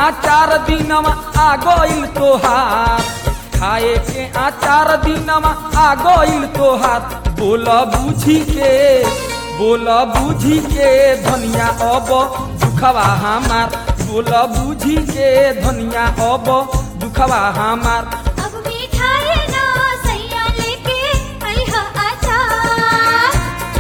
आचार दिनमा आ गइल तोहार, खाए के आचार दिनमा आ गइल तोहार। बोल बुझी के धनिया अब दुखवा हमार, बोल बुझी के धनिया अब दुखवा हमार। अब मिठाई ना सैया लेके आइहा आचार।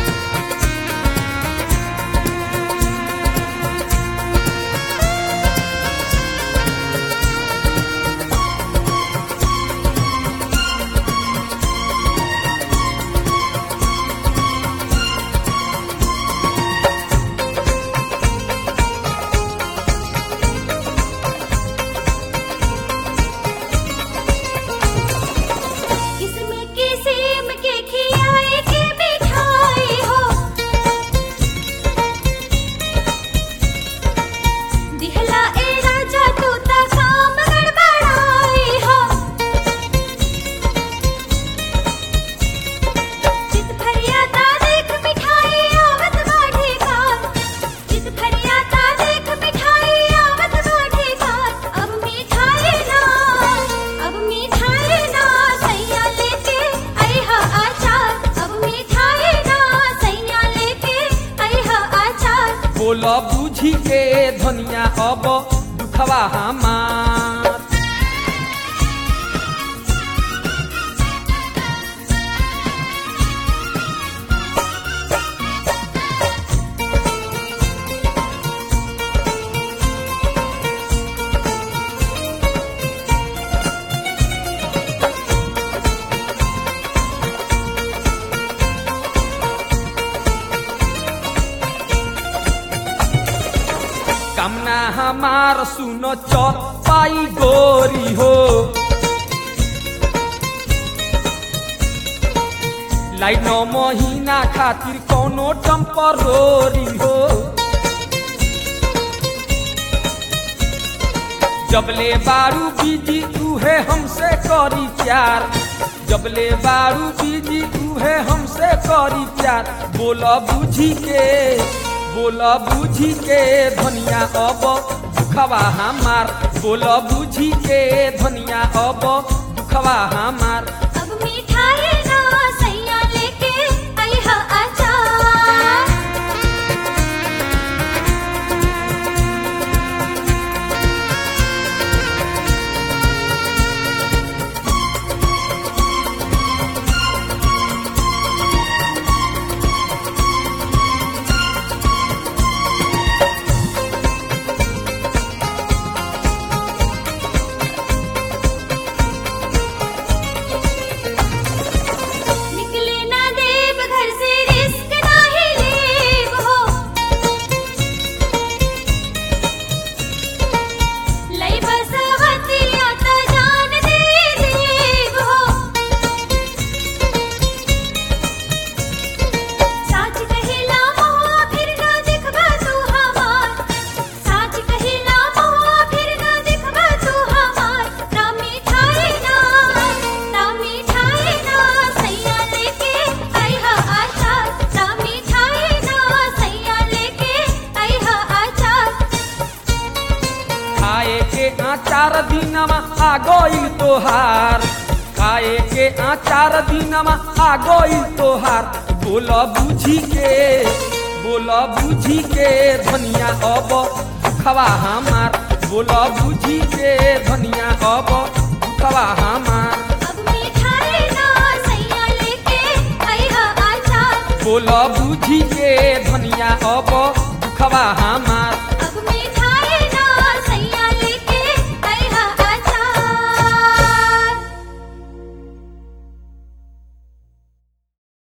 किस्म के सेम के खियाए के मिठाई हो, दिहला ए राजा तू ता काम गड़बड़ाई हो। चित फरियादा देख मिठाई आवत बाढ़े कार, चित फरियादा देख मिठाई आवत बाढ़े कार। अब मिठाई ना सैया लेके आइहा आचार, अब मिठाई ना सैया लेके आइहा आचार। बोल बुझी के धनिया अब दुखवा हमार। कामना हमार सुनो चल पाई गोरी हो, लाइनो महीना खातिर कोनो टेम्परोरी हो। जबले बारू बीजी तूहे हमसे करी प्यार, जबले बारू बीजी तूहे हमसे करी प्यार। बोल बुझी के धनिया अब दुखवा हमार, बोल बुझी के धनिया अब दुखवा हमार। अब मिठाई ना सैया लेके आइहा आचार। निकले ना देव घर से रिस्क नाही लेब हो, लई बसवतिया ता जान दे देब हो। साच कहिला मोआ फिर ना दिखबा तू हमार, साच कहिला मोआ फिर ना दिखबा तू हमार। ना मिठाई ना सैया लेके आइहा आचार, ना मिठाई ना सैया लेके आइहा आचार। खाए के आचार दिनमा आ गइल तोहार, खाए के आचार दिनमा आ गइल तोहार। बोल बुझी के धनिया अब दुखवा हमार, बोल बुझी के धनिया अब दुखवा हमार। अब मिठाई ना सैया लेके आइहा आचार। बोल बुझी के धनिया अब दुखवा हमार।